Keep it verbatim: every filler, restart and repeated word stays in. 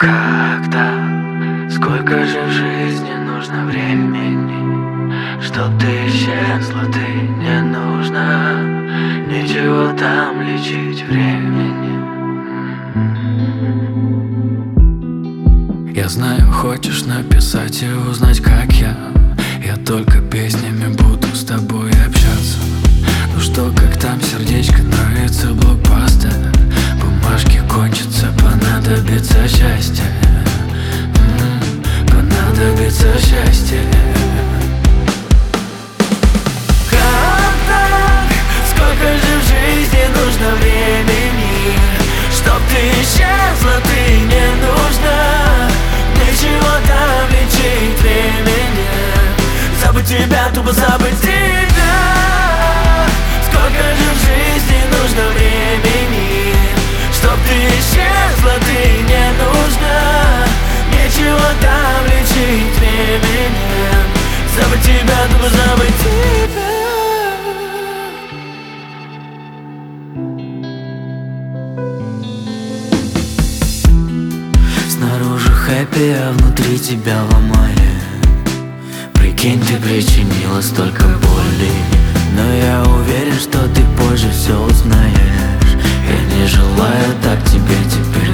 Когда, сколько же в жизни нужно времени, чтоб ты исчезла, ты не нужна, ничего там лечить времени. Я знаю, хочешь написать и узнать, как я. Я только песнями буду с тобой общаться. Ну что, как там сердечко, нравится блокбастер. Бумажки кончатся, понадобится счастье. М-м, понадобится счастье. Как так? Сколько же в жизни нужно времени, чтоб ты исчезла, ты не нужна, ничего там лечить времени. Забыть тебя, тупо забыть тебя. Сколько же в жизни нужно времени, чтоб ты исчезла, ты не нужна, ничего там лечить временем. Забыть тебя, тупо забыть тебя. Снаружи хэппи, а внутри тебя ломает. Прикинь, ты причинила столько боли, но я уверен, что ты позже все узнаешь. Я не желаю так тебе теперь